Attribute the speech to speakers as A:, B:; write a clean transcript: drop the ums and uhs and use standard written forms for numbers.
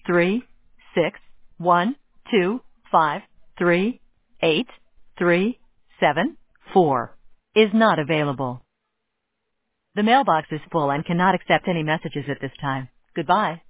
A: 361253837 is not available. The mailbox is full and cannot accept any messages at this time. Goodbye.